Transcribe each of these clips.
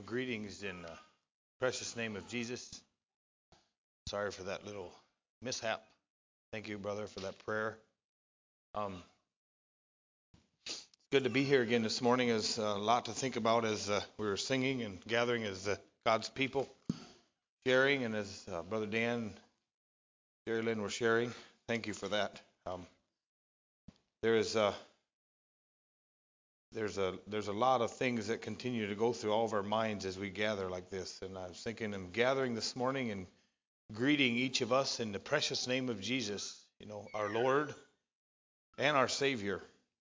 Greetings in the precious name of Jesus. Sorry for that little mishap. Thank you, brother, for that prayer. It's good to be here again this morning. There's a lot to think about as we were singing and gathering as God's people, sharing, and as Brother Dan and Jerry Lynn were sharing. Thank you for that. There's a lot of things that continue to go through all of our minds as we gather like this. And I was thinking and gathering this morning and greeting each of us in the precious name of Jesus, our Lord and our Savior.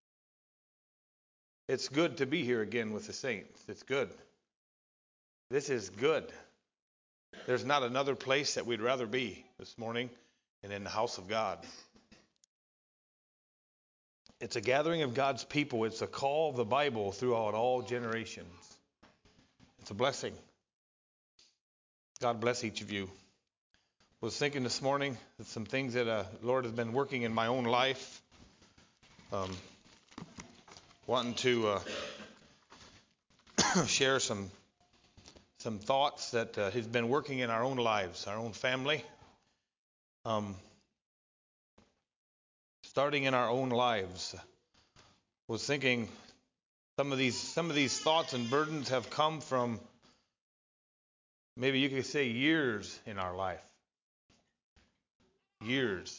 It's good to be here again with the saints. It's good. This is good. There's not another place that we'd rather be this morning than in the house of God. It's a gathering of God's people. It's a call of the Bible throughout all generations. It's a blessing. God bless each of you. I was thinking this morning that some things that the Lord has been working in my own life. Wanting to share some thoughts that He's been working in our own lives, our own family. Starting in our own lives, was thinking some of these thoughts and burdens have come from, maybe you could say, years in our life. Years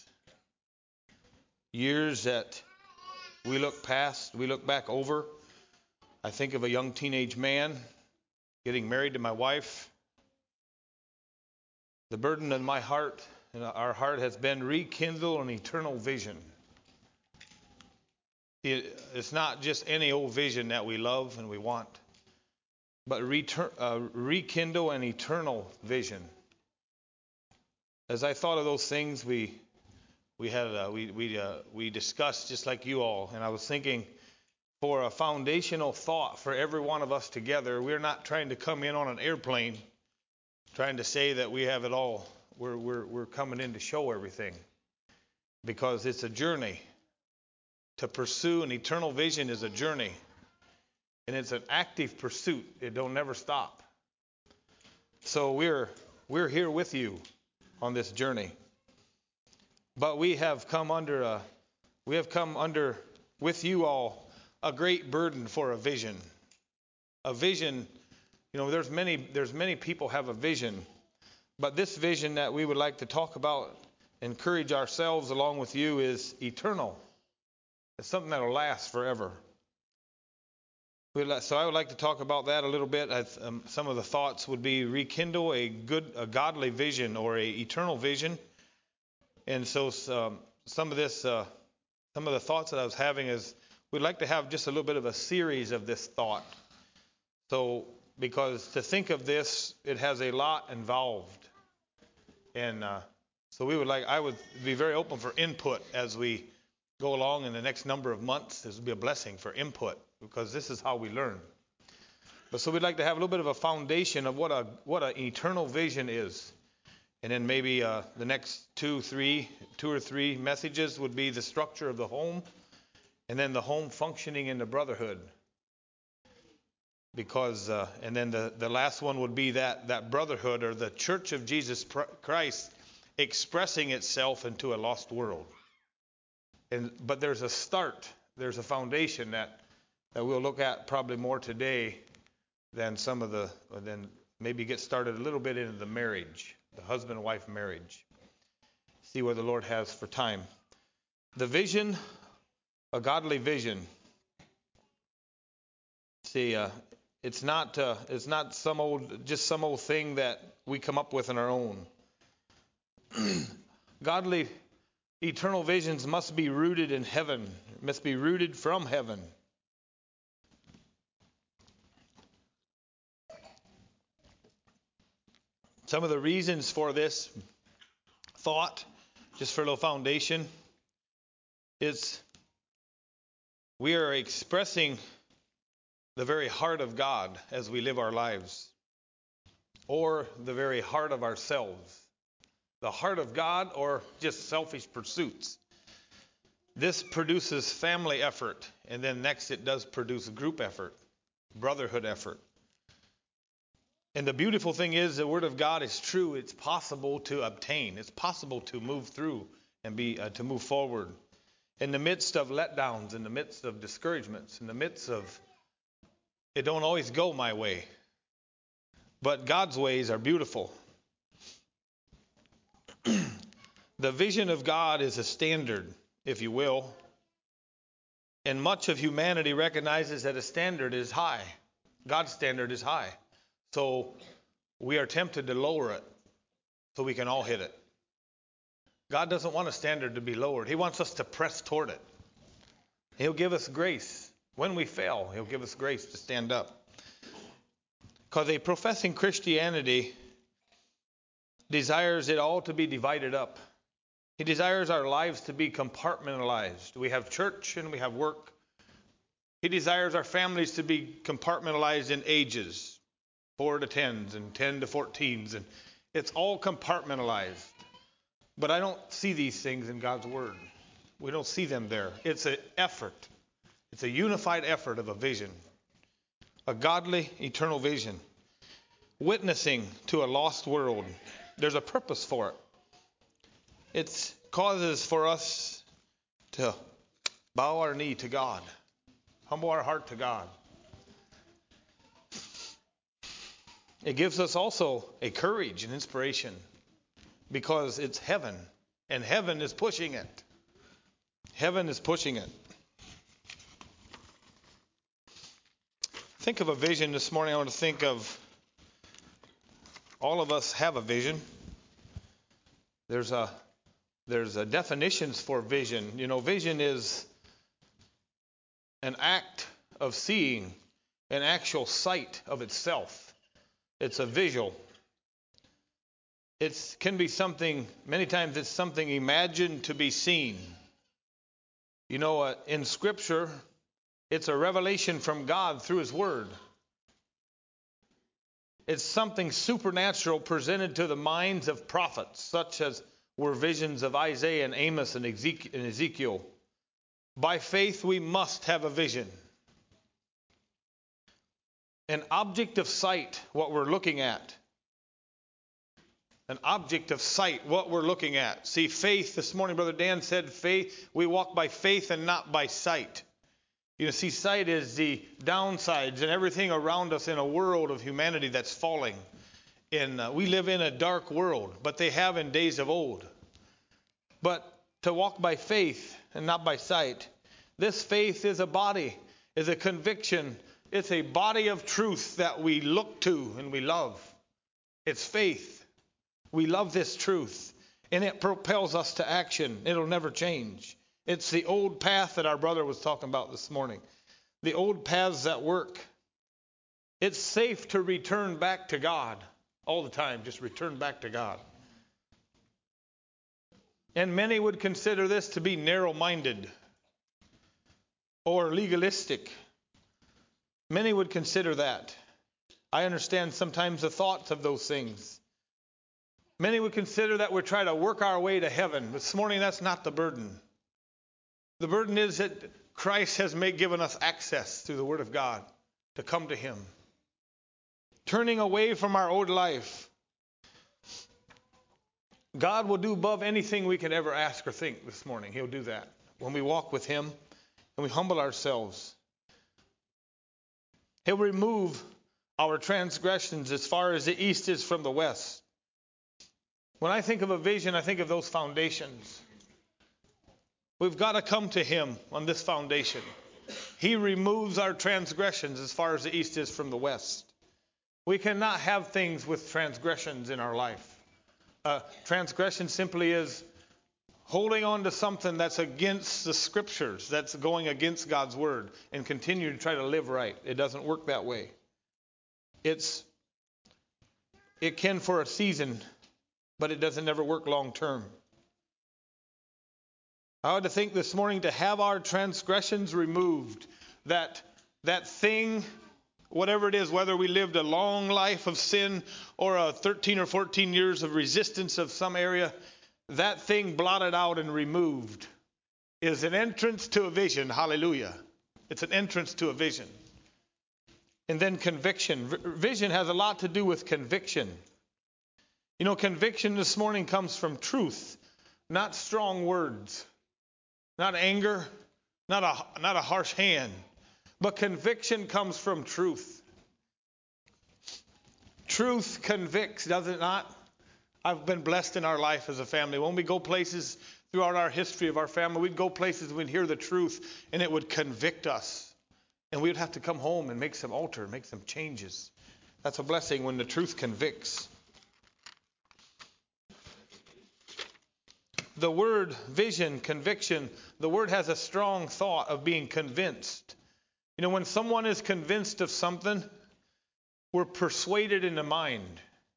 that we look back over. I think of a young teenage man getting married to my wife. The burden in my heart and our heart has been rekindle an eternal vision. It's not just any old vision that we love and we want, but rekindle an eternal vision. As I thought of those things, we discussed just like you all, and I was thinking, for a foundational thought for every one of us together, we're not trying to come in on an airplane, trying to say that we have it all. We're coming in to show everything, because it's a journey. To pursue an eternal vision is a journey, and it's an active pursuit. It don't never stop. So we're here with you on this journey. But we have come under with you all a great burden for a vision. A vision, there's many people have a vision, but this vision that we would like to talk about, encourage ourselves along with you, is eternal. It's something that will last forever. So I would like to talk about that a little bit. Some of the thoughts would be rekindle a godly vision or a eternal vision. And so some of the thoughts that I was having is we'd like to have just a little bit of a series of this thought. So because to think of this, it has a lot involved. And so I would be very open for input as we go along in the next number of months. This will be a blessing for input, because this is how we learn. But so we'd like to have a little bit of a foundation of what an eternal vision is. And then maybe the next two or three messages would be the structure of the home, and then the home functioning in the brotherhood. Because and then the last one would be that brotherhood, or the Church of Jesus Christ, expressing itself into a lost world. But there's a start, there's a foundation that we'll look at probably more today than then maybe get started a little bit into the marriage, the husband and wife marriage. See where the Lord has for time. The vision, a godly vision. See, it's not some old thing that we come up with on our own. Godly eternal visions must be rooted in heaven. It must be rooted from heaven. Some of the reasons for this thought, just for a little foundation, is we are expressing the very heart of God as we live our lives, or the very heart of ourselves. The heart of God, or just selfish pursuits. This produces family effort, and then next it does produce group effort, brotherhood effort. And the beautiful thing is the Word of God is true. It's possible to obtain. It's possible to move through and to move forward. In the midst of letdowns, in the midst of discouragements, in the midst of it don't always go my way. But God's ways are beautiful. The vision of God is a standard, if you will. And much of humanity recognizes that a standard is high. God's standard is high. So we are tempted to lower it so we can all hit it. God doesn't want a standard to be lowered. He wants us to press toward it. He'll give us grace. When we fail, He'll give us grace to stand up. Because a professing Christianity desires it all to be divided up. He desires our lives to be compartmentalized. We have church and we have work. He desires our families to be compartmentalized in ages, 4 to 10s and 10 to 14s. And it's all compartmentalized. But I don't see these things in God's Word. We don't see them there. It's an effort. It's a unified effort of a vision. A godly, eternal vision. Witnessing to a lost world. There's a purpose for it. It causes for us to bow our knee to God. Humble our heart to God. It gives us also a courage and inspiration. Because it's heaven. And heaven is pushing it. Heaven is pushing it. Think of a vision this morning. I want to think of all of us have a vision. There's definitions for vision. You know, vision is an act of seeing, an actual sight of itself. It's a visual. It can be something, many times it's something imagined to be seen. You know, in Scripture, it's a revelation from God through His Word. It's something supernatural presented to the minds of prophets, such as were visions of Isaiah and Amos and Ezekiel. By faith, we must have a vision. An object of sight, what we're looking at. An object of sight, what we're looking at. See, faith, this morning, Brother Dan said, faith, we walk by faith and not by sight. You know, see, sight is the downsides and everything around us in a world of humanity that's falling. We live in a dark world, but they have in days of old. But to walk by faith and not by sight, this faith is a body, is a conviction. It's a body of truth that we look to and we love. It's faith. We love this truth, and it propels us to action. It'll never change. It's the old path that our brother was talking about this morning. The old paths that work. It's safe to return back to God all the time. Just return back to God. And many would consider this to be narrow-minded or legalistic. Many would consider that. I understand sometimes the thoughts of those things. Many would consider that we're trying to work our way to heaven. This morning, that's not the burden. The burden is that Christ has given us access through the Word of God to come to Him. Turning away from our old life. God will do above anything we could ever ask or think this morning. He'll do that when we walk with Him and we humble ourselves. He'll remove our transgressions as far as the east is from the west. When I think of a vision, I think of those foundations. We've got to come to Him on this foundation. He removes our transgressions as far as the east is from the west. We cannot have things with transgressions in our life. Transgression simply is holding on to something that's against the Scriptures, that's going against God's Word, and continue to try to live right. It doesn't work that way. It can for a season, but it doesn't ever work long term. I ought to think this morning to have our transgressions removed. That thing, whatever it is, whether we lived a long life of sin or a 13 or 14 years of resistance of some area, that thing blotted out and removed is an entrance to a vision. Hallelujah. It's an entrance to a vision. And then conviction. Vision has a lot to do with conviction. You know, conviction this morning comes from truth, not strong words, not anger, not a harsh hand. But conviction comes from truth. Truth convicts, does it not? I've been blessed in our life as a family. When we go places throughout our history of our family, we'd go places and we'd hear the truth and it would convict us. And we would have to come home and make some alter, make some changes. That's a blessing when the truth convicts. The word vision, conviction, the word has a strong thought of being convinced. You know, when someone is convinced of something, we're persuaded in the mind.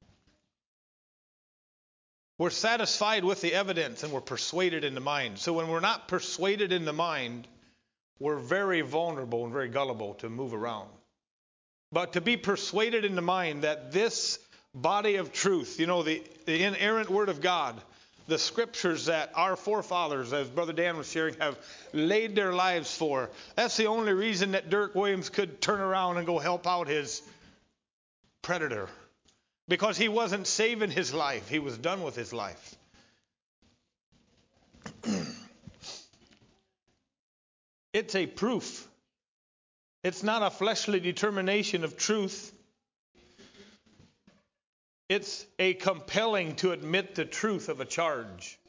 We're satisfied with the evidence and we're persuaded in the mind. So when we're not persuaded in the mind, we're very vulnerable and very gullible to move around. But to be persuaded in the mind that this body of truth, you know, the inerrant word of God, the scriptures that our forefathers, as Brother Dan was sharing, have laid their lives for. That's the only reason that Dirk Williams could turn around and go help out his predator. Because he wasn't saving his life. He was done with his life. It's a proof. It's not a fleshly determination of truth. It's a compelling to admit the truth of a charge.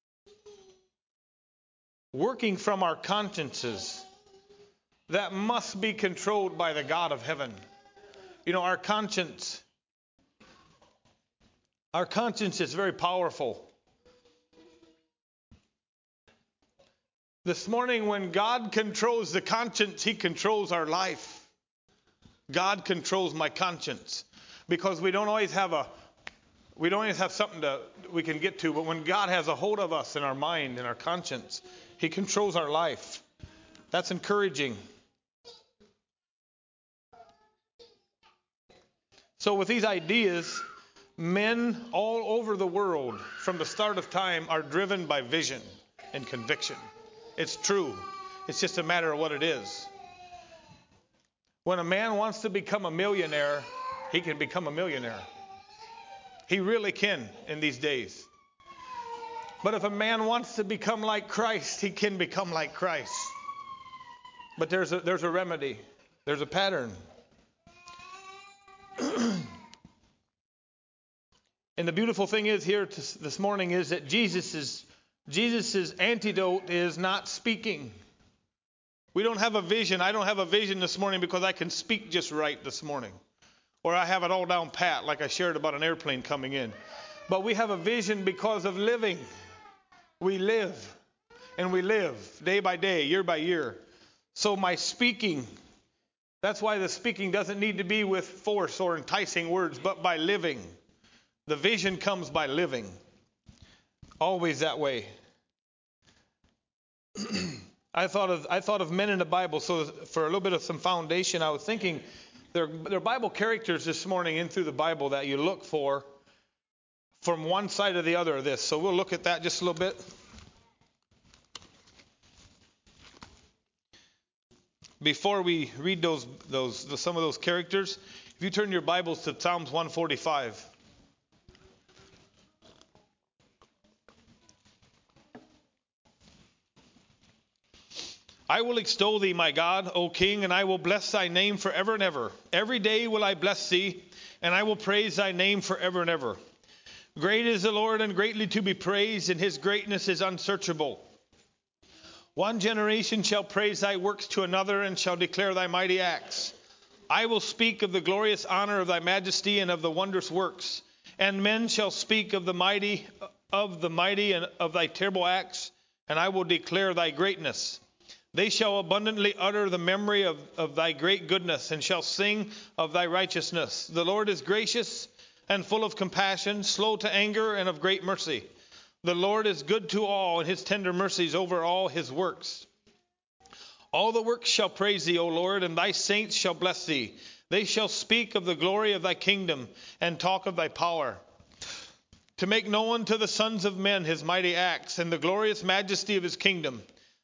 Working from our consciences that must be controlled by the God of heaven. You know, our conscience is very powerful. This morning, when God controls the conscience, He controls our life. God controls my conscience. Because we don't always have something we can get to, but when God has a hold of us in our mind and our conscience, He controls our life. That's encouraging. So with these ideas, men all over the world from the start of time are driven by vision and conviction. It's true. It's just a matter of what it is. When a man wants to become a millionaire, he can become a millionaire. He really can in these days. But if a man wants to become like Christ, he can become like Christ. But there's a remedy. There's a pattern. And the beautiful thing is here this morning is that Jesus's antidote is not speaking. We don't have a vision. I don't have a vision this morning because I can speak just right this morning. Or I have it all down pat, like I shared about an airplane coming in. But we have a vision because of living. We live. And we live day by day, year by year. So my speaking, that's why the speaking doesn't need to be with force or enticing words, but by living. The vision comes by living. Always that way. I thought of men in the Bible. So for a little bit of some foundation, I was thinking there are Bible characters this morning in through the Bible that you look for from one side or the other of this. So we'll look at that just a little bit. Before we read some of those characters, if you turn your Bibles to Psalms 145. I will extol thee, my God, O King, and I will bless thy name forever and ever. Every day will I bless thee, and I will praise thy name forever and ever. Great is the Lord, and greatly to be praised, and his greatness is unsearchable. One generation shall praise thy works to another, and shall declare thy mighty acts. I will speak of the glorious honor of thy majesty, and of the wondrous works. And men shall speak of the mighty, and of thy terrible acts, and I will declare thy greatness. They shall abundantly utter the memory of thy great goodness, and shall sing of thy righteousness. The Lord is gracious and full of compassion, slow to anger, and of great mercy. The Lord is good to all, and his tender mercies over all his works. All the works shall praise thee, O Lord, and thy saints shall bless thee. They shall speak of the glory of thy kingdom, and talk of thy power, to make known to the sons of men his mighty acts, and the glorious majesty of his kingdom.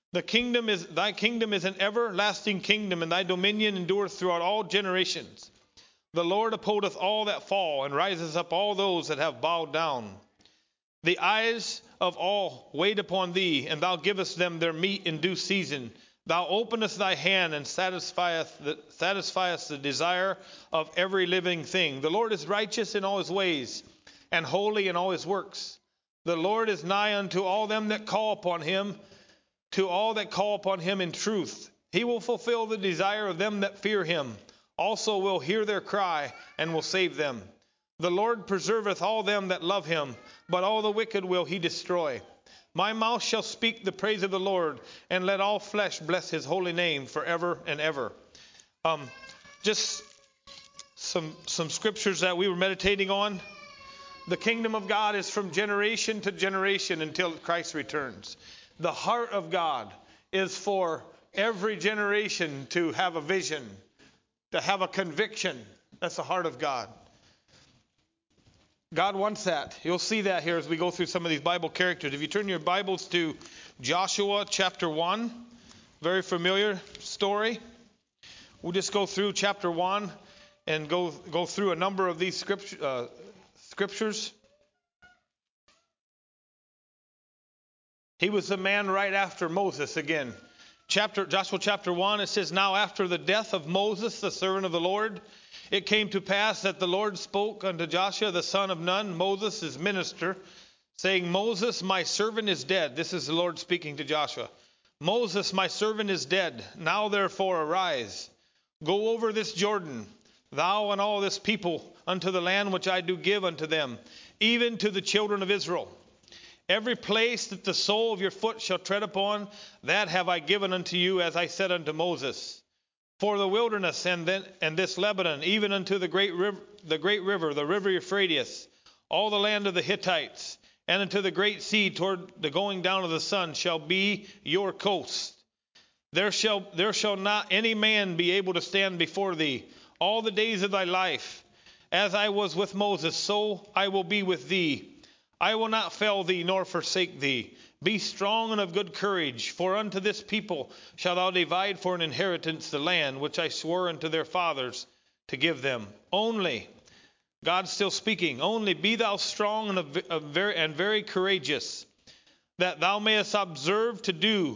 Thy kingdom is an everlasting kingdom, and thy dominion endureth throughout all generations. The Lord upholdeth all that fall, and rises up all those that have bowed down. The eyes of all wait upon thee, and thou givest them their meat in due season. Thou openest thy hand and satisfiest the desire of every living thing. The Lord is righteous in all his ways, and holy in all his works. The Lord is nigh unto all them that call upon him, to all that call upon him in truth. He will fulfill the desire of them that fear him. Also will hear their cry, and will save them. The Lord preserveth all them that love him, but all the wicked will he destroy. My mouth shall speak the praise of the Lord, and let all flesh bless his holy name forever and ever. Just some scriptures that we were meditating on. The kingdom of God is from generation to generation until Christ returns. The heart of God is for every generation to have a vision, to have a conviction. That's the heart of God. God wants that. You'll see that here as we go through some of these Bible characters. If you turn your Bibles to Joshua chapter 1, very familiar story. We'll just go through chapter 1 and go through a number of these scriptures. He was the man right after Moses again. Joshua chapter 1, it says, Now after the death of Moses, the servant of the Lord, it came to pass that the Lord spoke unto Joshua, the son of Nun, Moses' minister, saying, Moses, my servant is dead. This is the Lord speaking to Joshua. Moses, my servant is dead. Now therefore arise, go over this Jordan, thou and all this people, unto the land which I do give unto them, even to the children of Israel. Every place that the sole of your foot shall tread upon, that have I given unto you, as I said unto Moses. For the wilderness and this Lebanon, even unto the great river, the river Euphrates, all the land of the Hittites, and unto the great sea toward the going down of the sun, shall be your coast. There shall not any man be able to stand before thee all the days of thy life. As I was with Moses, so I will be with thee. I will not fail thee nor forsake thee. Be strong and of good courage, for unto this people shalt thou divide for an inheritance the land which I swore unto their fathers to give them. Only, God's still speaking, only be thou strong and very courageous, that thou mayest observe to do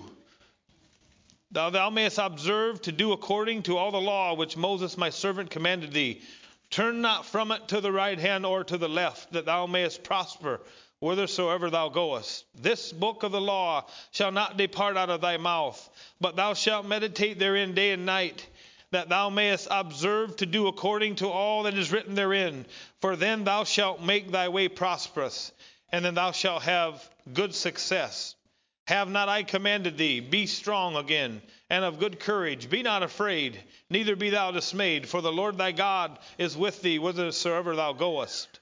according to all the law which Moses my servant commanded thee. Turn not from it to the right hand or to the left, that thou mayest prosper whithersoever thou goest. This book of the law shall not depart out of thy mouth, but thou shalt meditate therein day and night, that thou mayest observe to do according to all that is written therein. For then thou shalt make thy way prosperous, and then thou shalt have good success. Have not I commanded thee? Be strong again, and of good courage. Be not afraid, neither be thou dismayed, for the Lord thy God is with thee whithersoever thou goest.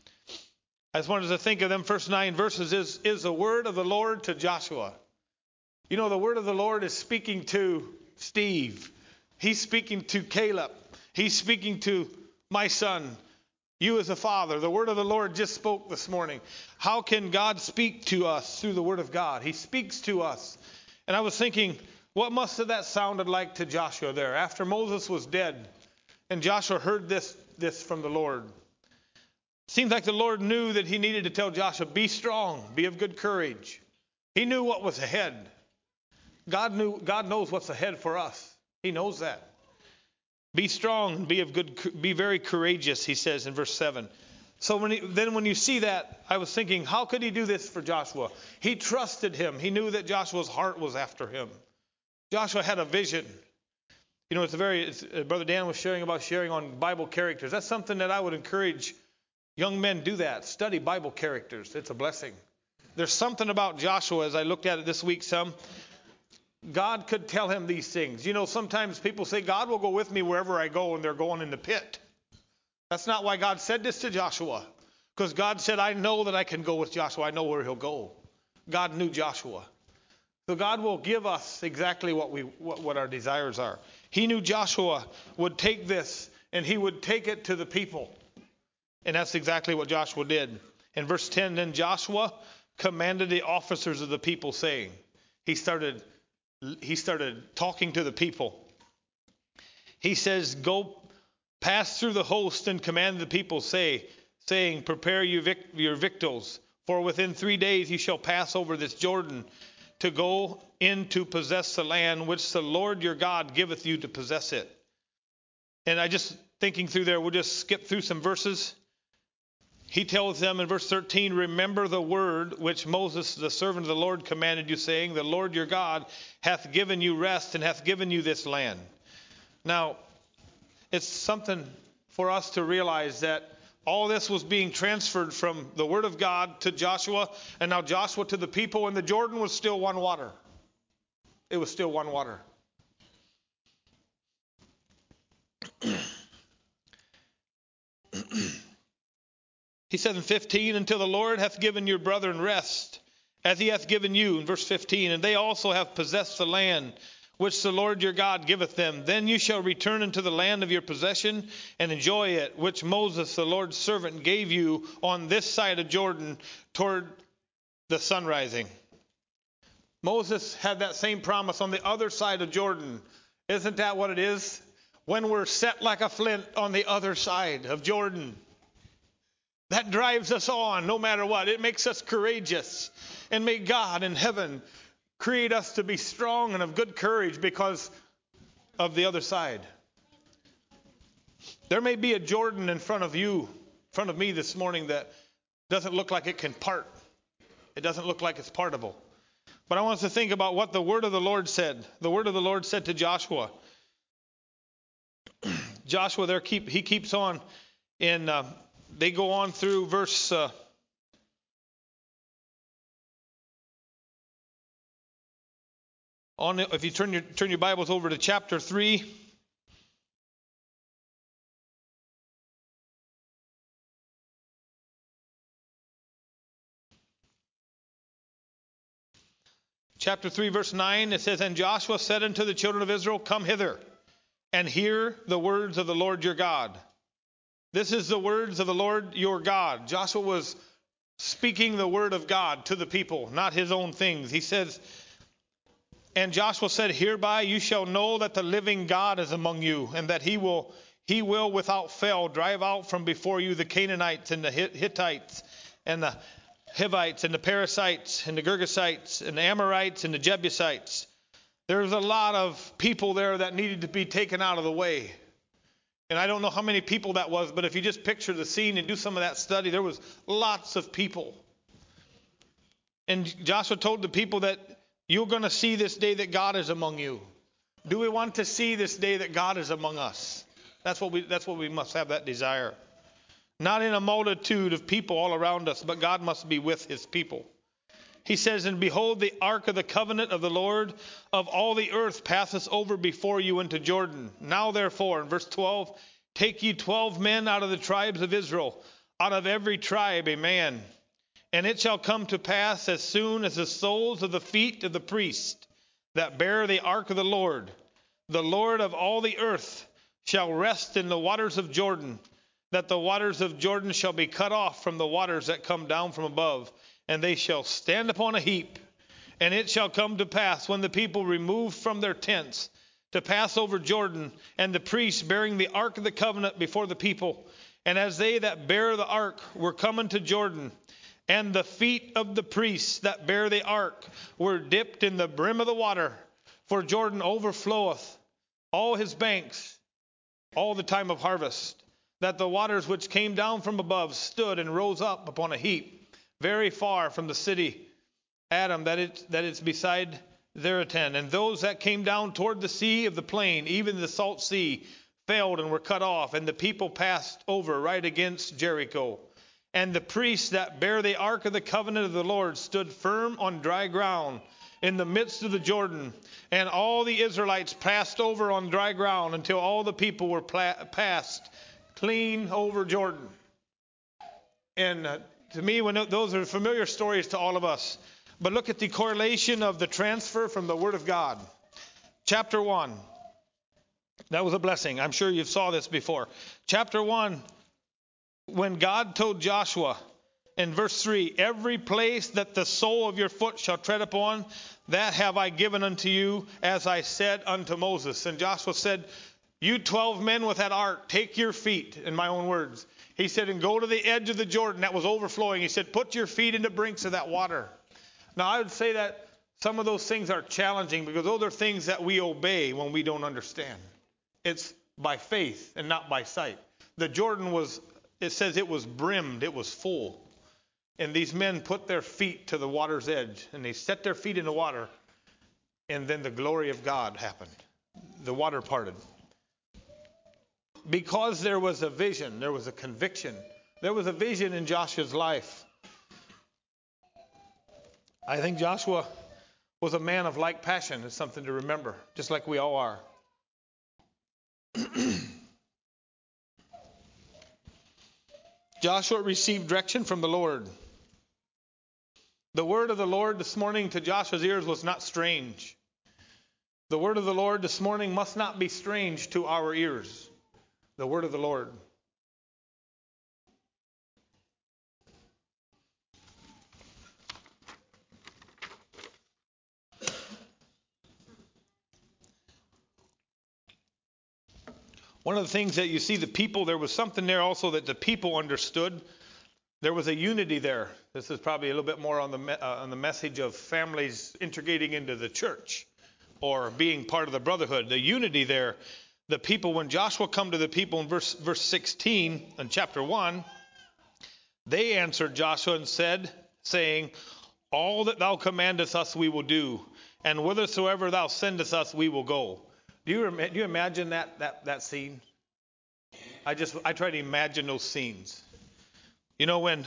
I just wanted to think of them first 9 verses is the word of the Lord to Joshua. You know, the word of the Lord is speaking to Steve. He's speaking to Caleb. He's speaking to my son. You as a father. The word of the Lord just spoke this morning. How can God speak to us through the word of God? He speaks to us. And I was thinking, what must have that sounded like to Joshua there after Moses was dead and Joshua heard this from the Lord? Seems like the Lord knew that he needed to tell Joshua, be strong, be of good courage. He knew what was ahead. God knows what's ahead for us. He knows that. Be strong, be very courageous, he says in verse 7. So when you see that, I was thinking, how could he do this for Joshua? He trusted him. He knew that Joshua's heart was after him. Joshua had a vision. You know, Brother Dan was sharing on Bible characters. That's something that I would encourage young men do that. Study Bible characters. It's a blessing. There's something about Joshua, as I looked at it this week God could tell him these things. You know, sometimes people say, God will go with me wherever I go, and they're going in the pit. That's not why God said this to Joshua. Because God said, I know that I can go with Joshua. I know where he'll go. God knew Joshua. So God will give us exactly what our desires are. He knew Joshua would take this, and he would take it to the people. And that's exactly what Joshua did. In verse 10, then Joshua commanded the officers of the people, saying, he started he started talking to the people. He says, go pass through the host and command the people, saying, prepare your victuals, for within 3 days you shall pass over this Jordan to go in to possess the land which the Lord your God giveth you to possess it. And I just thinking through there, we'll just skip through some verses. He tells them in verse 13, remember the word which Moses, the servant of the Lord, commanded you, saying, the Lord your God hath given you rest and hath given you this land. Now, it's something for us to realize that all this was being transferred from the word of God to Joshua, and now Joshua to the people, and the Jordan was still one water. It was still one water. He said in 15, until the Lord hath given your brethren rest, as he hath given you, in verse 15, and they also have possessed the land which the Lord your God giveth them. Then you shall return into the land of your possession and enjoy it, which Moses, the Lord's servant, gave you on this side of Jordan toward the sun rising. Moses had that same promise on the other side of Jordan. Isn't that what it is? When we're set like a flint on the other side of Jordan, that drives us on no matter what. It makes us courageous. And may God in heaven create us to be strong and of good courage because of the other side. There may be a Jordan in front of you, in front of me this morning that doesn't look like it can part. It doesn't look like it's partable. But I want us to think about what the word of the Lord said. The word of the Lord said to Joshua. Joshua there, he keeps on in, they go on through verse... if you turn your Bibles over to chapter 3. Chapter 3, verse 9, it says, and Joshua said unto the children of Israel, come hither, and hear the words of the Lord your God. This is the words of the Lord your God. Joshua was speaking the word of God to the people, not his own things. He says, and Joshua said, hereby you shall know that the living God is among you, and that he will without fail drive out from before you the Canaanites and the Hittites and the Hivites and the Perizzites and the Girgashites and the Amorites and the Jebusites. There's a lot of people there that needed to be taken out of the way. And I don't know how many people that was, but if you just picture the scene and do some of that study, there was lots of people. And Joshua told the people that you're going to see this day that God is among you. Do we want to see this day that God is among us? That's what we must have, that desire. Not in a multitude of people all around us, but God must be with his people. He says, and behold, the ark of the covenant of the Lord of all the earth passeth over before you into Jordan. Now therefore, in verse 12, take ye 12 men out of the tribes of Israel, out of every tribe a man. And it shall come to pass as soon as the soles of the feet of the priest that bear the ark of the Lord of all the earth, shall rest in the waters of Jordan, that the waters of Jordan shall be cut off from the waters that come down from above, and they shall stand upon a heap. And it shall come to pass, when the people remove from their tents to pass over Jordan, and the priests bearing the ark of the covenant before the people, and as they that bear the ark were coming to Jordan, and the feet of the priests that bear the ark were dipped in the brim of the water, for Jordan overfloweth all his banks all the time of harvest, that the waters which came down from above stood and rose up upon a heap, very far from the city Adam, that is beside Zaretan. And those that came down toward the sea of the plain, even the salt sea, failed and were cut off, and the people passed over right against Jericho. And the priests that bear the ark of the covenant of the Lord stood firm on dry ground in the midst of the Jordan. And all the Israelites passed over on dry ground until all the people were passed clean over Jordan. And to me, those are familiar stories to all of us. But look at the correlation of the transfer from the Word of God. Chapter 1. That was a blessing. I'm sure you saw this before. Chapter 1. When God told Joshua In verse 3, every place that the sole of your foot shall tread upon, that have I given unto you, as I said unto Moses. And Joshua said, you 12 men with that ark, take your feet, in my own words. He said, and go to the edge of the Jordan that was overflowing. He said, put your feet in the brinks of that water. Now, I would say that some of those things are challenging because those are things that we obey when we don't understand. It's by faith and not by sight. The Jordan was, it says it was brimmed, it was full. And these men put their feet to the water's edge, and they set their feet in the water, and then the glory of God happened. The water parted. Because there was a vision, there was a conviction. There was a vision in Joshua's life. I think Joshua was a man of like passion. It's something to remember, just like we all are. Joshua received direction from the Lord. The word of the Lord this morning to Joshua's ears was not strange. The word of the Lord this morning must not be strange to our ears. The word of the Lord. One of the things that you see, the people, there was something there also that the people understood. There was a unity there. This is probably a little bit more on the message of families integrating into the church or being part of the brotherhood. The unity there. The people, when Joshua come to the people in verse 16 in chapter 1, they answered Joshua and said, saying, all that thou commandest us we will do, and whithersoever thou sendest us we will go. Do you imagine that scene? I try to imagine those scenes. You know, when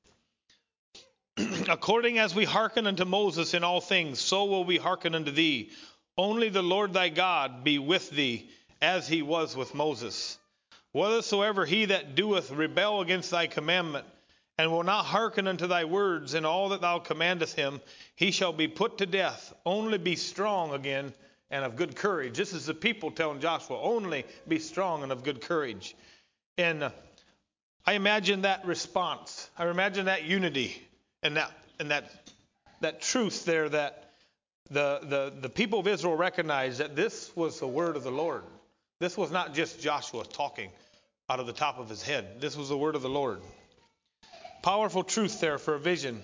according as we hearken unto Moses in all things, so will we hearken unto thee. Only the Lord thy God be with thee, as he was with Moses. Whethersoever he that doeth rebel against thy commandment, and will not hearken unto thy words in all that thou commandest him, he shall be put to death. Only be strong again and of good courage. This is the people telling Joshua, only be strong and of good courage. And I imagine that response. I imagine that unity and that truth there that the people of Israel recognized that this was the word of the Lord. This was not just Joshua talking out of the top of his head. This was the word of the Lord. Powerful truth there for a vision.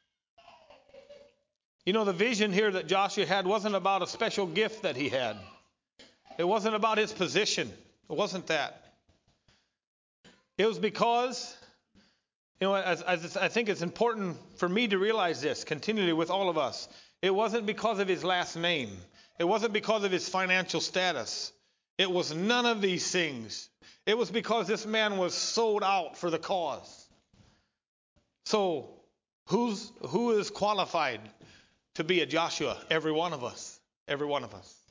You know, the vision here that Joshua had wasn't about a special gift that he had. It wasn't about his position. It wasn't that. It was because, you know, I think it's important for me to realize this continually with all of us. It wasn't because of his last name. It wasn't because of his financial status. It was none of these things. It was because this man was sold out for the cause. So, who is qualified to be a Joshua? Every one of us. Every one of us.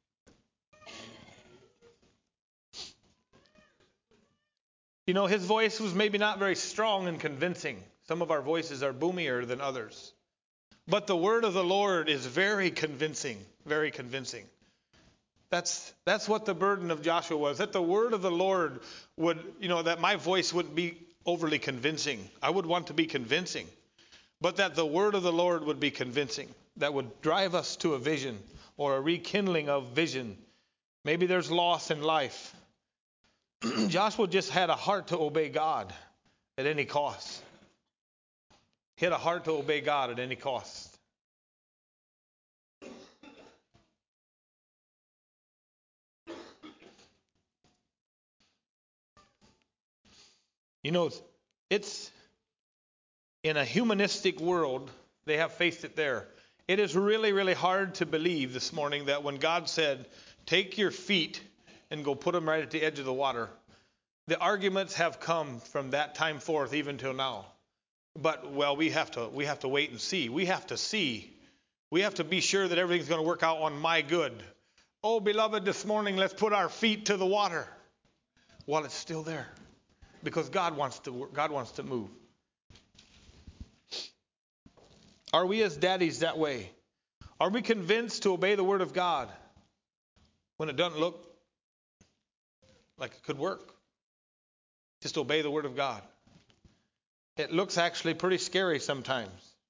You know, his voice was maybe not very strong and convincing. Some of our voices are boomier than others. But the word of the Lord is very convincing. Very convincing. That's what the burden of Joshua was. That the word of the Lord would, you know, that my voice wouldn't be overly convincing. I would want to be convincing. But that the word of the Lord would be convincing. That would drive us to a vision or a rekindling of vision. Maybe there's loss in life. Joshua just had a heart to obey God at any cost. He had a heart to obey God at any cost. You know, it's in a humanistic world, they have faced it there. It is really, really hard to believe this morning that when God said, take your feet and go put them right at the edge of the water, the arguments have come from that time forth even till now. But, well, we have to wait and see. We have to see. We have to be sure that everything's going to work out on my good. Oh, beloved, this morning, let's put our feet to the water while it's still there. Because God wants to move. Are we as daddies that way? Are we convinced to obey the word of God when it doesn't look like it could work? Just obey the word of God. It looks actually pretty scary sometimes.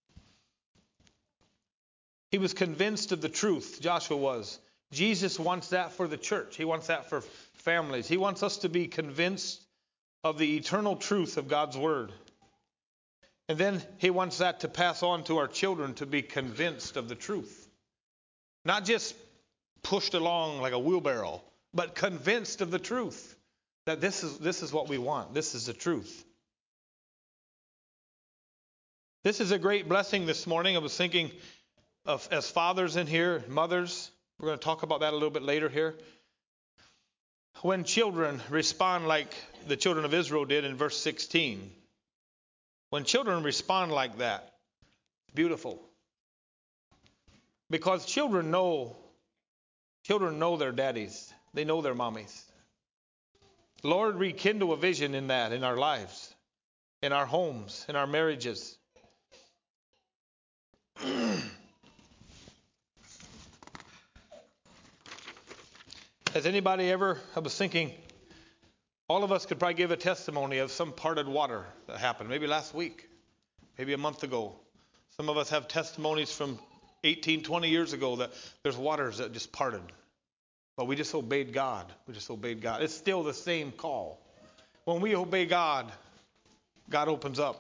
He was convinced of the truth, Joshua was. Jesus wants that for the church. He wants that for families. He wants us to be convinced of the eternal truth of God's word. And then he wants that to pass on to our children, to be convinced of the truth. Not just pushed along like a wheelbarrow, but convinced of the truth. That this is what we want. This is the truth. This is a great blessing this morning. I was thinking of, as fathers in here, mothers, we're going to talk about that a little bit later here. When children respond like the children of Israel did in verse 16. When children respond like that, it's beautiful. Because children know their daddies. They know their mommies. Lord, rekindle a vision in that, in our lives, in our homes, in our marriages. Has anybody ever, I was thinking, all of us could probably give a testimony of some parted water that happened, maybe last week, maybe a month ago. Some of us have testimonies from 18, 20 years ago that there's waters that just parted. But we just obeyed God. We just obeyed God. It's still the same call. When we obey God, God opens up.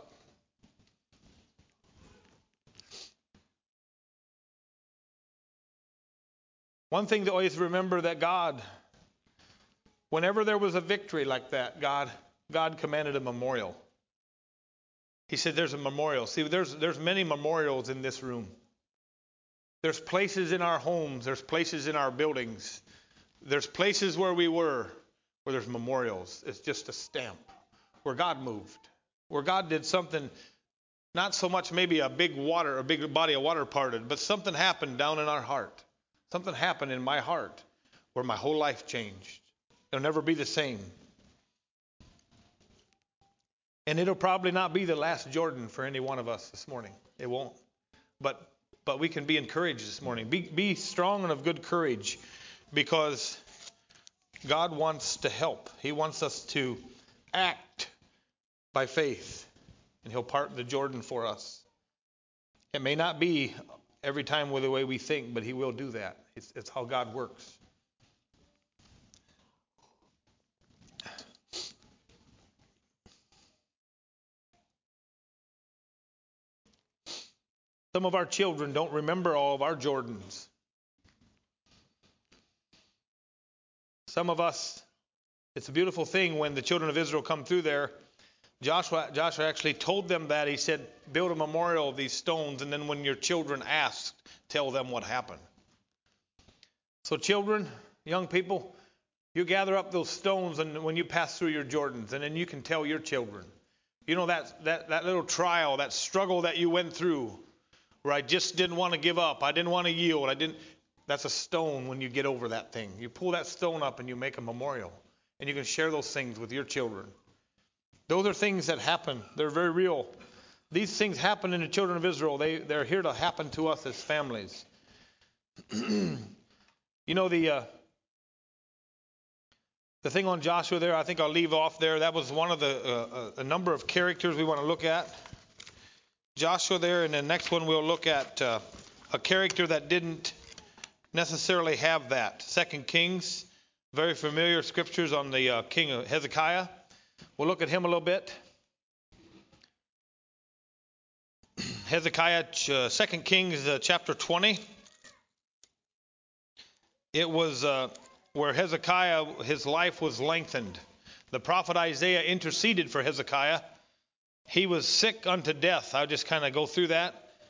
One thing to always remember, that God, whenever there was a victory like that, God commanded a memorial. He said there's a memorial. See, there's many memorials in this room. There's places in our homes. There's places in our buildings. There's places where we were where there's memorials. It's just a stamp where God moved, where God did something, not so much maybe a big body of water parted, but something happened down in our heart. Something happened in my heart where my whole life changed. It'll never be the same. And it'll probably not be the last Jordan for any one of us this morning. It won't. But we can be encouraged this morning. Be strong and of good courage, because God wants to help. He wants us to act by faith, and He'll part the Jordan for us. It may not be every time with the way we think, but He will do that. It's how God works. Some of our children don't remember all of our Jordans. Some of us, it's a beautiful thing when the children of Israel come through there. Joshua actually told them that. He said, build a memorial of these stones, and then when your children ask, tell them what happened. So children, young people, you gather up those stones, and when you pass through your Jordans, and then you can tell your children. You know, that little trial, that struggle that you went through, where I just didn't want to give up. I didn't want to yield. That's a stone when you get over that thing. You pull that stone up and you make a memorial. And you can share those things with your children. Those are things that happen. They're very real. These things happen in the children of Israel. They're here to happen to us as families. You know, the thing on Joshua there, I think I'll leave off there. That was one of a number of characters we want to look at. Joshua there, and the next one we'll look at a character that didn't necessarily have that. 2 Kings, very familiar scriptures on the king of Hezekiah. We'll look at him a little bit. Hezekiah, 2 Kings chapter 20. It was where Hezekiah, his life was lengthened. The prophet Isaiah interceded for Hezekiah. He was sick unto death. I'll just kind of go through that.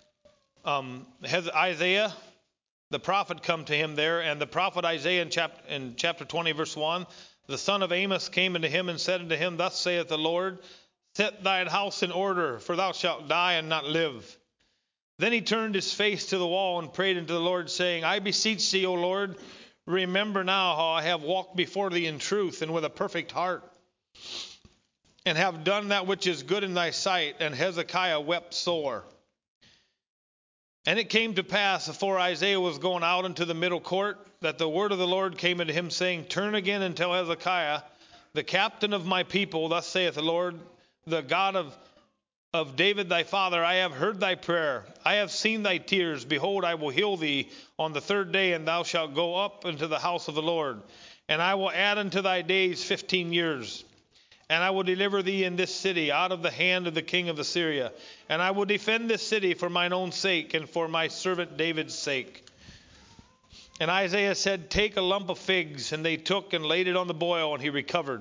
Isaiah, the prophet, come to him there, and the prophet Isaiah in chapter 20, verse 1, the son of Amos came unto him and said unto him, thus saith the Lord, set thine house in order, for thou shalt die and not live. Then he turned his face to the wall and prayed unto the Lord, saying, I beseech thee, O Lord, remember now how I have walked before thee in truth and with a perfect heart, and have done that which is good in thy sight. And Hezekiah wept sore. And it came to pass, afore Isaiah was going out into the middle court, that the word of the Lord came unto him, saying, turn again and tell Hezekiah, the captain of my people, thus saith the Lord, the God of of David thy father, I have heard thy prayer. I have seen thy tears. Behold, I will heal thee on the third day, and thou shalt go up into the house of the Lord. And I will add unto thy days 15 years. And I will deliver thee in this city out of the hand of the king of Assyria. And I will defend this city for mine own sake and for my servant David's sake. And Isaiah said, take a lump of figs. And they took and laid it on the boil, and he recovered.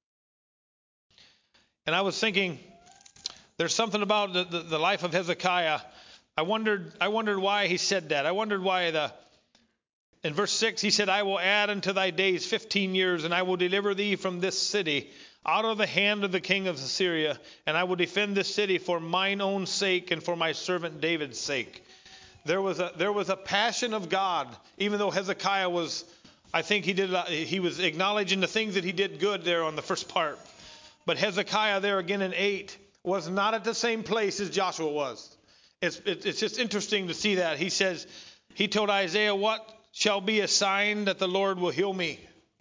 And I was thinking, there's something about the life of Hezekiah. I wondered why he said that. I wondered why in verse 6 he said, I will add unto thy days 15 years, and I will deliver thee from this city out of the hand of the king of Assyria, and I will defend this city for mine own sake and for my servant David's sake. There was a passion of God, even though Hezekiah was, I think he was acknowledging the things that he did good there on the first part. But Hezekiah there again in 8 was not at the same place as Joshua was. It's just interesting to see that. He told Isaiah, what shall be a sign that the Lord will heal me?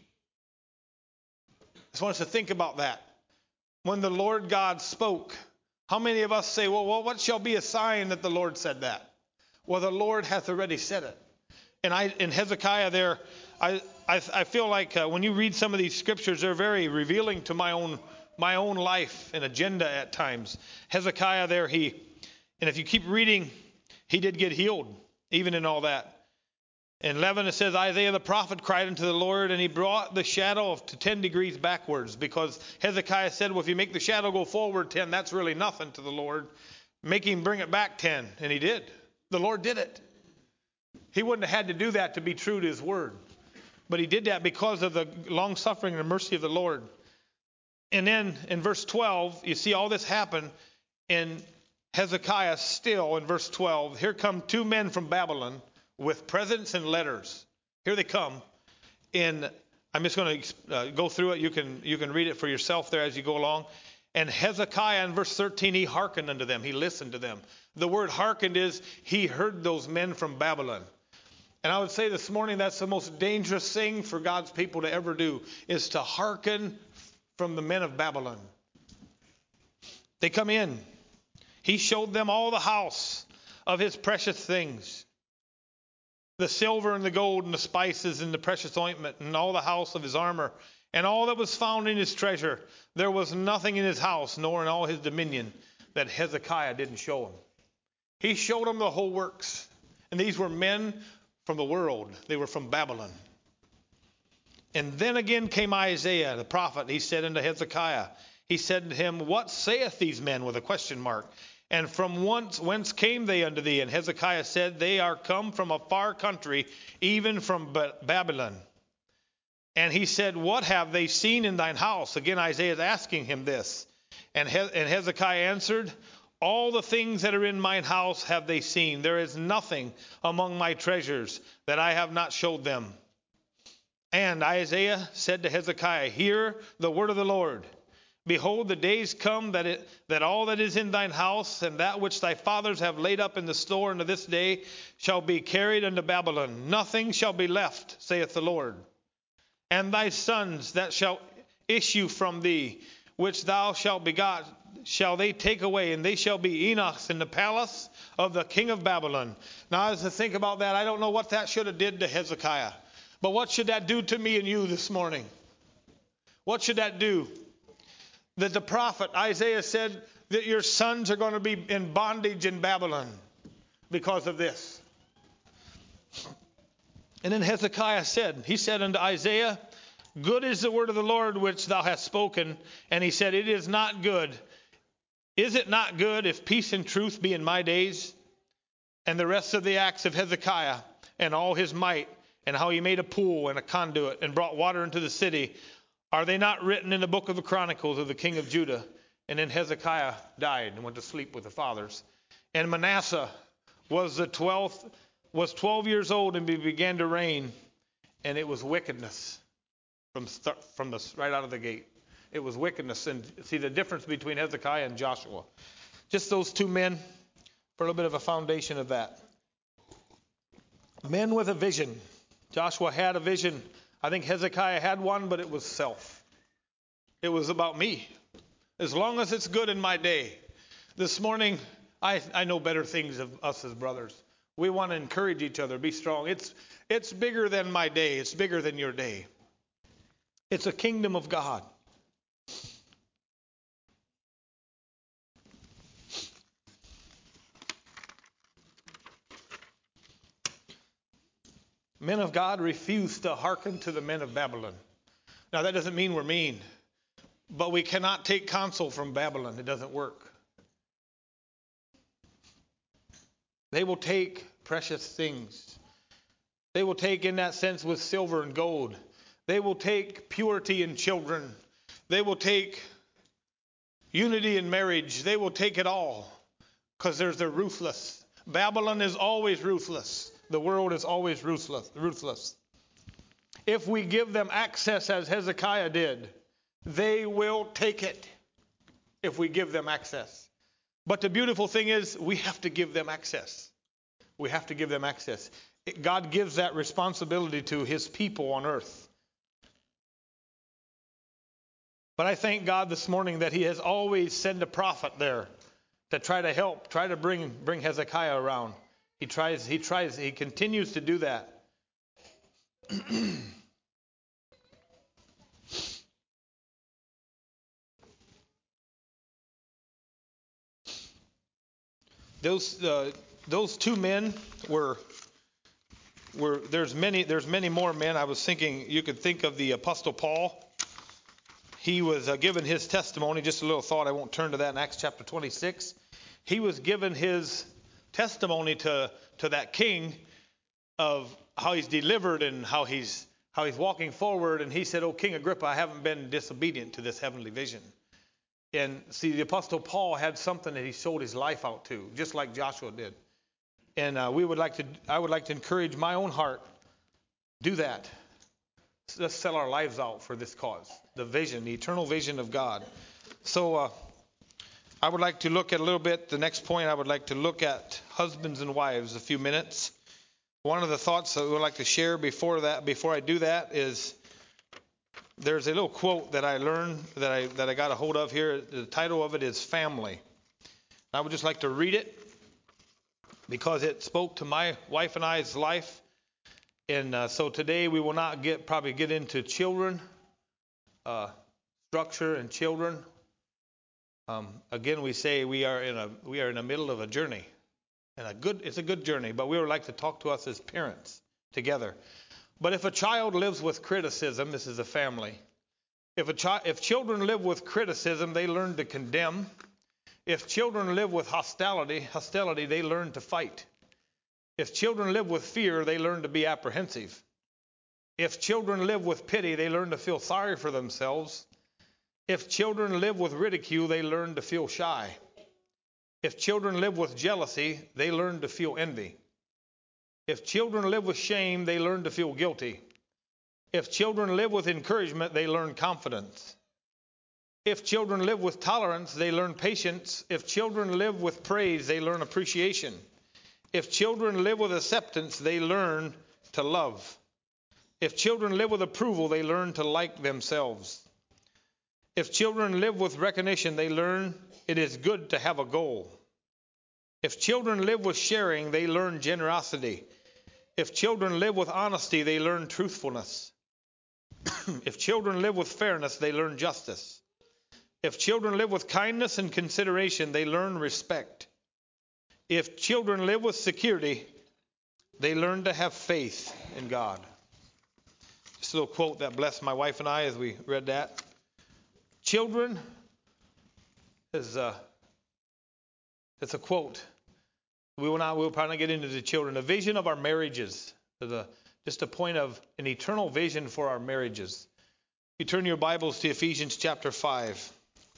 I just want us to think about that. When the Lord God spoke, how many of us say, well, what shall be a sign that the Lord said that? Well, the Lord hath already said it. And in Hezekiah there, I feel like when you read some of these scriptures, they're very revealing to my own life and agenda at times. Hezekiah there, and if you keep reading, he did get healed, even in all that. In 11 it says, Isaiah the prophet cried unto the Lord, and he brought the shadow to 10 degrees backwards, because Hezekiah said, well, if you make the shadow go forward 10, that's really nothing to the Lord. Make him bring it back 10. And he did. The Lord did it. He wouldn't have had to do that to be true to his word. But he did that because of the long suffering and the mercy of the Lord. And then in verse 12, you see all this happen in Hezekiah still in verse 12. Here come 2 men from Babylon with presents and letters. Here they come. I'm just going to go through it. You can read it for yourself there as you go along. And Hezekiah in verse 13, he hearkened unto them. He listened to them. The word hearkened is he heard those men from Babylon. And I would say this morning that's the most dangerous thing for God's people to ever do, is to hearken from the men of Babylon. They come in. He showed them all the house of his precious things, the silver and the gold and the spices and the precious ointment, and all the house of his armor, and all that was found in his treasure. There was nothing in his house, nor in all his dominion, that Hezekiah didn't show him. He showed them the whole works. And these were men from the world. They were from Babylon. And then again came Isaiah, the prophet. He said unto Hezekiah, he said to him, what saith these men? With a question mark. And from whence came they unto thee? And Hezekiah said, they are come from a far country, even from Babylon. And he said, what have they seen in thine house? Again, Isaiah is asking him this. And Hezekiah answered, all the things that are in mine house have they seen. There is nothing among my treasures that I have not showed them. And Isaiah said to Hezekiah, hear the word of the Lord. Behold, the days come that all that is in thine house, and that which thy fathers have laid up in the store unto this day, shall be carried unto Babylon. Nothing shall be left, saith the Lord. And thy sons that shall issue from thee, which thou shalt begot, shall they take away, and they shall be eunuchs in the palace of the king of Babylon. Now, as I think about that, I don't know what that should have did to Hezekiah. But what should that do to me and you this morning? What should that do? That the prophet Isaiah said that your sons are going to be in bondage in Babylon because of this. And then Hezekiah said, he said unto Isaiah, good is the word of the Lord which thou hast spoken. And he said, it is not good. Is it not good if peace and truth be in my days? And the rest of the acts of Hezekiah and all his might, and how he made a pool and a conduit and brought water into the city, are they not written in the book of the Chronicles of the king of Judah? And then Hezekiah died and went to sleep with the fathers. And Manasseh was 12 years old, and he began to reign. And it was wickedness from right out of the gate. It was wickedness. And see the difference between Hezekiah and Joshua. Just those 2 men for a little bit of a foundation of that. Men with a vision. Joshua had a vision. I think Hezekiah had one, but it was self. It was about me. As long as it's good in my day. This morning, I know better things of us as brothers. We want to encourage each other, be strong. It's bigger than my day. It's bigger than your day. It's a kingdom of God. Men of God refuse to hearken to the men of Babylon. Now, that doesn't mean we're mean, but we cannot take counsel from Babylon. It doesn't work. They will take precious things. They will take, in that sense, with silver and gold. They will take purity in children. They will take unity in marriage. They will take it all because they're ruthless. Babylon is always ruthless. The world is always ruthless. If we give them access as Hezekiah did, they will take it if we give them access. But the beautiful thing is we have to give them access. We have to give them access. God gives that responsibility to his people on earth. But I thank God this morning that he has always sent a prophet there to try to help, try to bring Hezekiah around. He continues to do that. Those two men were there's many more men. I was thinking you could think of the Apostle Paul. He was given his testimony. Just a little thought. I won't turn to that in Acts chapter 26. He was given his testimony to that king of how he's delivered and how he's walking forward. And he said, "Oh, King Agrippa, I haven't been disobedient to this heavenly vision." And see, the Apostle Paul had something that he sold his life out to, just like Joshua did. And I would like to encourage my own heart, do that. Let's sell our lives out for this cause, the vision, the eternal vision of God. So I would like to look at a little bit, the next point I would like to look at husbands and wives a few minutes. One of the thoughts I would like to share before I do that is there's a little quote that I learned that I got a hold of here. The title of it is Family. I would just like to read it because it spoke to my wife and I's life. And so today we will not probably get into children, structure and children. Again, we say we are in the middle of a journey, and it's a good journey. But we would like to talk to us as parents together. But if a child lives with criticism, this is a family. If children live with criticism, they learn to condemn. If children live with hostility, they learn to fight. If children live with fear, they learn to be apprehensive. If children live with pity, they learn to feel sorry for themselves. If children live with ridicule, they learn to feel shy. If children live with jealousy, they learn to feel envy. If children live with shame, they learn to feel guilty. If children live with encouragement, they learn confidence. If children live with tolerance, they learn patience. If children live with praise, they learn appreciation. If children live with acceptance, they learn to love. If children live with approval, they learn to like themselves. If children live with recognition, they learn it is good to have a goal. If children live with sharing, they learn generosity. If children live with honesty, they learn truthfulness. If children live with fairness, they learn justice. If children live with kindness and consideration, they learn respect. If children live with security, they learn to have faith in God. Just a little quote that blessed my wife and I as we read that. Children it's a quote. We'll probably not get into the children. A vision of our marriages. Just a point of an eternal vision for our marriages. You turn your Bibles to Ephesians chapter 5.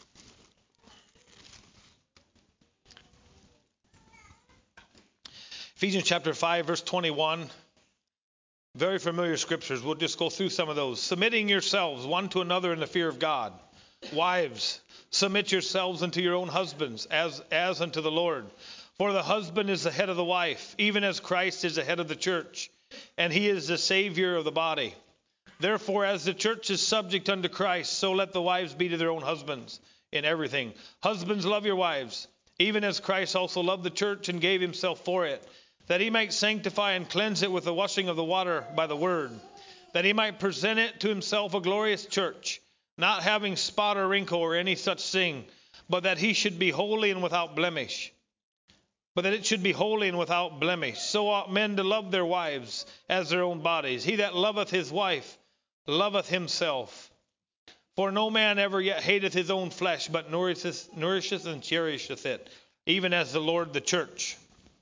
Ephesians chapter 5, verse 21. Very familiar scriptures. We'll just go through some of those. Submitting yourselves one to another in the fear of God. Wives, submit yourselves unto your own husbands as unto the Lord. For the husband is the head of the wife, even as Christ is the head of the church, and he is the Savior of the body. Therefore, as the church is subject unto Christ, so let the wives be to their own husbands in everything. Husbands, love your wives, even as Christ also loved the church and gave himself for it, that he might sanctify and cleanse it with the washing of the water by the word, that he might present it to himself a glorious church, not having spot or wrinkle or any such thing, but that he should be holy and without blemish. But that it should be holy and without blemish. So ought men to love their wives as their own bodies. He that loveth his wife loveth himself. For no man ever yet hateth his own flesh, but nourisheth and cherisheth it, even as the Lord the church.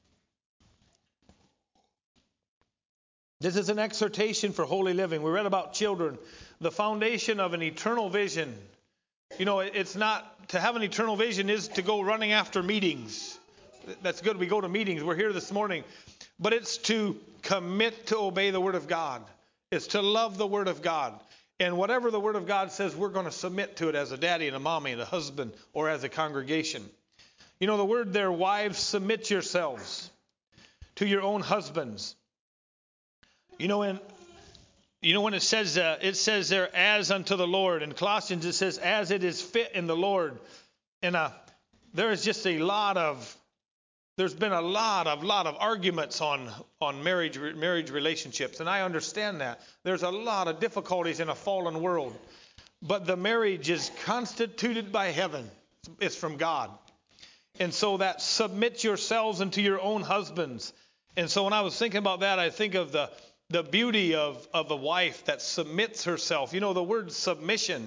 This is an exhortation for holy living. We read about children. The foundation of an eternal vision. You know, it's not, to have an eternal vision is to go running after meetings. That's good. We go to meetings. We're here this morning. But it's to commit to obey the Word of God. It's to love the Word of God. And whatever the Word of God says, we're going to submit to it as a daddy and a mommy and a husband or as a congregation. You know, the word there, wives, submit yourselves to your own husbands. You know, when it says there, as unto the Lord. In Colossians, it says, as it is fit in the Lord. And there is just there's been a lot of arguments on marriage relationships, and I understand that. There's a lot of difficulties in a fallen world. But the marriage is constituted by heaven. It's from God. And so that submit yourselves unto your own husbands. And so when I was thinking about that, I think of the beauty of a wife that submits herself. You know, the word submission,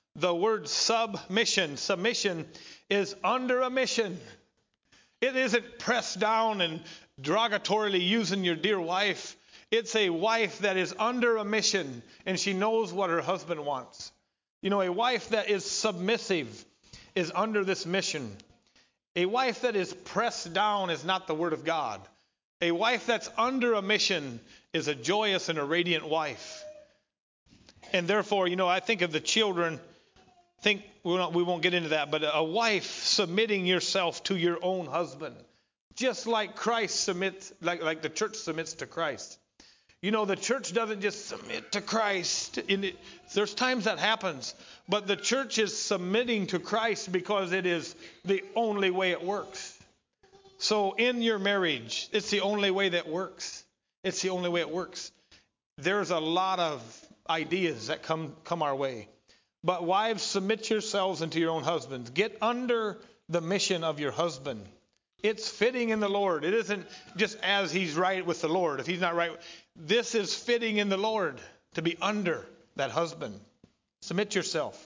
submission is under a mission. It isn't pressed down and derogatorily using your dear wife. It's a wife that is under a mission, and she knows what her husband wants. You know, a wife that is submissive is under this mission. A wife that is pressed down is not the Word of God. A wife that's under a mission is a joyous and a radiant wife. And therefore, you know, I think of the children. We won't get into that, but a wife submitting yourself to your own husband, just like Christ submits, like the church submits to Christ. You know, the church doesn't just submit to Christ. There's times that happens, but the church is submitting to Christ because it is the only way it works. So in your marriage, it's the only way that works. It's the only way it works. There's a lot of ideas that come our way. But wives, submit yourselves unto your own husbands. Get under the mission of your husband. It's fitting in the Lord. It isn't just as he's right with the Lord. If he's not right, this is fitting in the Lord to be under that husband. Submit yourself.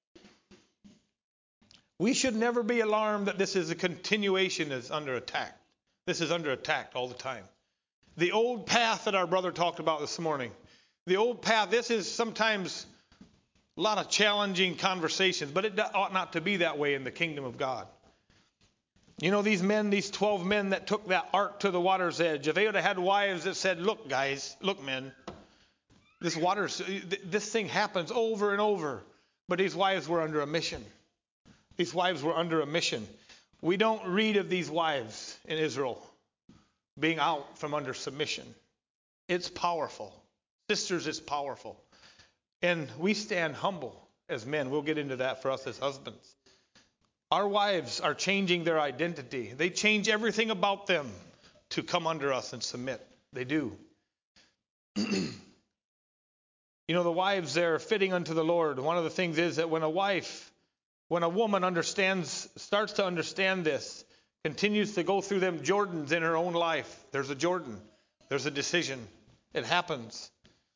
We should never be alarmed that this is a continuation is under attack. This is under attack all the time. The old path that our brother talked about this morning. The old path, this is sometimes a lot of challenging conversations, but it ought not to be that way in the kingdom of God. You know, these 12 men that took that ark to the water's edge, if they would have had wives that said, look, guys, look, men, this thing happens over and over. But these wives were under a mission. These wives were under a mission. We don't read of these wives in Israel being out from under submission. It's powerful. Sisters, it's powerful. And we stand humble as men. We'll get into that for us as husbands. Our wives are changing their identity. They change everything about them to come under us and submit. They do. You know, the wives there are fitting unto the Lord. One of the things is that when a woman starts to understand this, continues to go through them Jordans in her own life. There's a Jordan. There's a decision. It happens.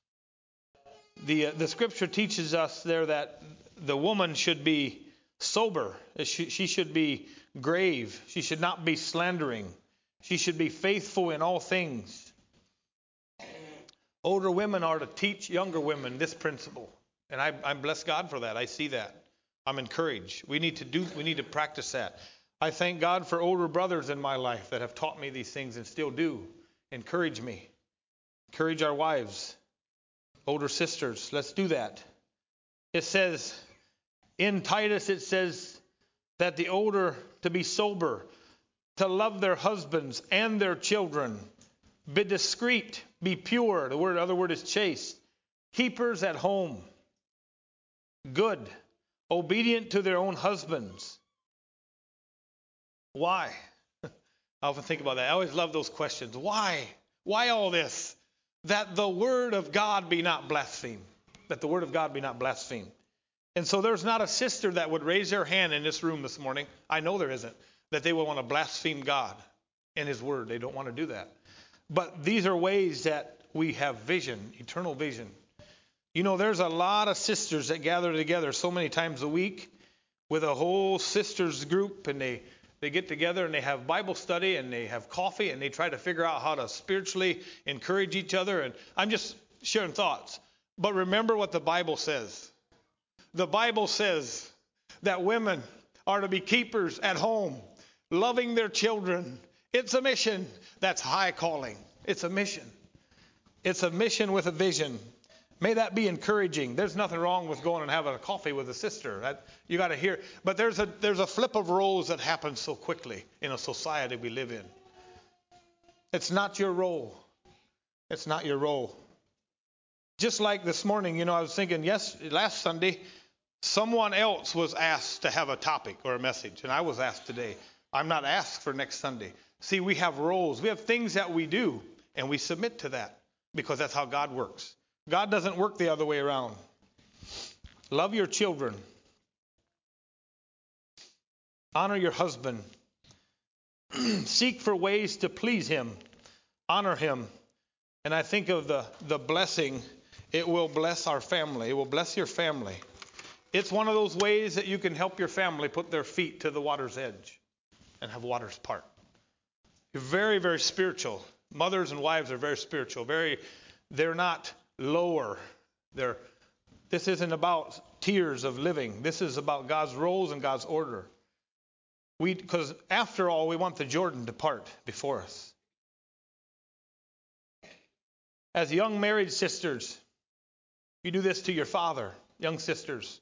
The scripture teaches us there that the woman should be sober. She should be grave. She should not be slandering. She should be faithful in all things. Older women are to teach younger women this principle. And I bless God for that. I see that. I'm encouraged. We need to practice that. I thank God for older brothers in my life that have taught me these things and still do. Encourage me. Encourage our wives. Older sisters. Let's do that. It says, in Titus, it says that the older to be sober, to love their husbands and their children, be discreet, be pure. The other word is chaste. Keepers at home. Good. Obedient to their own husbands. Why? I often think about that. I always love those questions. Why? Why all this? That the word of God be not blasphemed. That the word of God be not blasphemed. And so there's not a sister that would raise their hand in this room this morning. I know there isn't. That they would want to blaspheme God and his word. They don't want to do that. But these are ways that we have vision, eternal vision. You know, there's a lot of sisters that gather together so many times a week with a whole sisters group, and they get together and they have Bible study and they have coffee and they try to figure out how to spiritually encourage each other. And I'm just sharing thoughts. But remember what the Bible says. The Bible says that women are to be keepers at home, loving their children. It's a mission. That's high calling. It's a mission. It's a mission with a vision. May that be encouraging. There's nothing wrong with going and having a coffee with a sister. You got to hear. But there's a flip of roles that happens so quickly in a society we live in. It's not your role. It's not your role. Just like this morning, I was thinking, last Sunday, someone else was asked to have a topic or a message, and I was asked today. I'm not asked for next Sunday. See, we have roles. We have things that we do, and we submit to that because that's how God works. God doesn't work the other way around. Love your children. Honor your husband. Seek for ways to please him. Honor him. And I think of the blessing. It will bless our family. It will bless your family. It's one of those ways that you can help your family put their feet to the water's edge and have waters part. You're very, very spiritual. Mothers and wives are very spiritual. They're not lower. This isn't about tiers of living. This is about God's roles and God's order. Because after all, we want the Jordan to part before us. As young married sisters, you do this to your father, young sisters.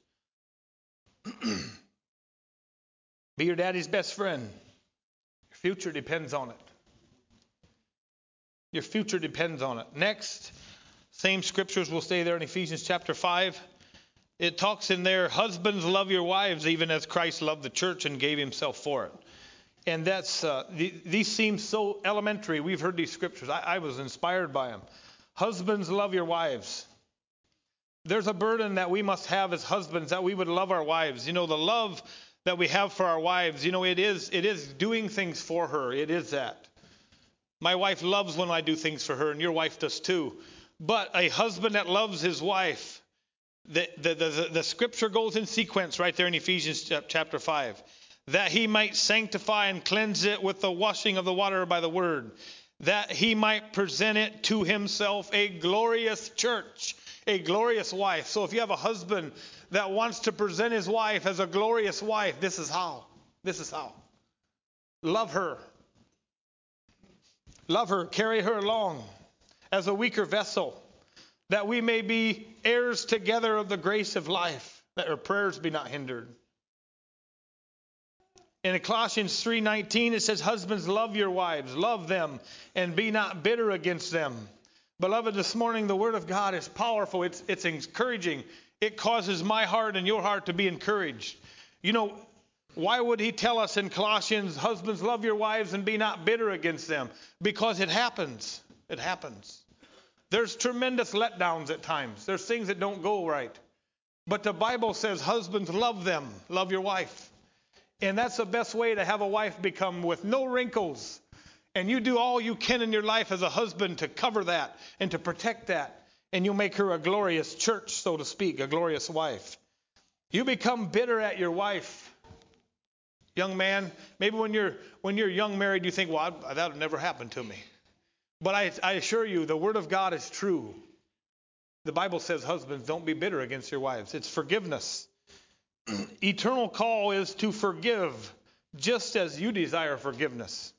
Be your daddy's best friend. Your future depends on it. Your future depends on it. Next, same scriptures will stay there in Ephesians chapter 5. It talks in there, husbands, love your wives even as Christ loved the church and gave himself for it. And that's these seem so elementary. We've heard these scriptures. I was inspired by them. Husbands, love your wives. There's a burden that we must have as husbands, that we would love our wives. The love that we have for our wives, it is doing things for her. It is that. My wife loves when I do things for her, and your wife does too. But a husband that loves his wife, the scripture goes in sequence right there in Ephesians chapter 5. That he might sanctify and cleanse it with the washing of the water by the word. That he might present it to himself a glorious church, a glorious wife. So if you have a husband that wants to present his wife as a glorious wife, this is how. This is how. Love her. Love her. Carry her along as a weaker vessel, that we may be heirs together of the grace of life, that our prayers be not hindered. In Colossians 3:19, it says, husbands, love your wives, love them, and be not bitter against them. Beloved, this morning, the word of God is powerful. It's encouraging. It causes my heart and your heart to be encouraged. Why would he tell us in Colossians, husbands, love your wives and be not bitter against them? Because it happens. It happens. There's tremendous letdowns at times. There's things that don't go right. But the Bible says, husbands, love them. Love your wife. And that's the best way to have a wife become with no wrinkles. And you do all you can in your life as a husband to cover that and to protect that. And you'll make her a glorious church, so to speak, a glorious wife. You become bitter at your wife. Young man, maybe when you're young married, you think, well, that would never happen to me. But I assure you, the word of God is true. The Bible says, husbands, don't be bitter against your wives. It's forgiveness. Eternal call is to forgive just as you desire forgiveness.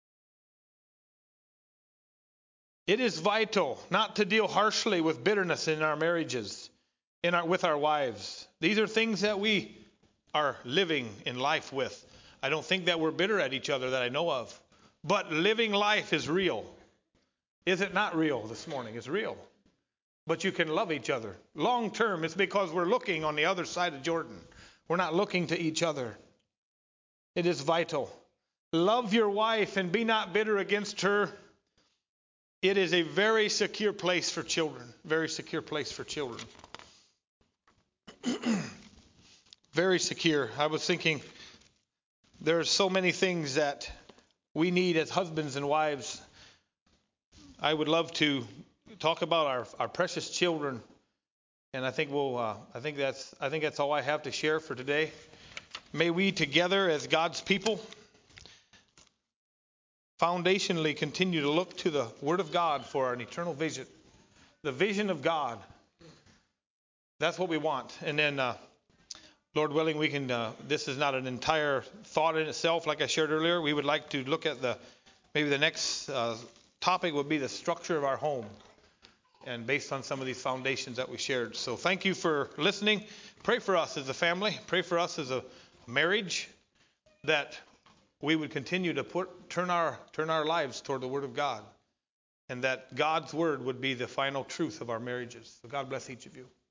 It is vital not to deal harshly with bitterness in our marriages, with our wives. These are things that we are living in life with. I don't think that we're bitter at each other that I know of. But living life is real. Is it not real this morning? It's real. But you can love each other. Long term, it's because we're looking on the other side of Jordan. We're not looking to each other. It is vital. Love your wife and be not bitter against her. It is a very secure place for children. Very secure place for children. Very secure. I was thinking there are so many things that we need as husbands and wives. I would love to talk about our precious children, and I think that's all I have to share for today. May we together as God's people foundationally continue to look to the Word of God for an eternal vision. The vision of God. That's what we want. And then, Lord willing, we can, this is not an entire thought in itself, like I shared earlier. We would like to look at maybe the next topic would be the structure of our home. And based on some of these foundations that we shared. So thank you for listening. Pray for us as a family. Pray for us as a marriage that we would continue to turn our lives toward the Word of God, and that God's Word would be the final truth of our marriages. So God bless each of you.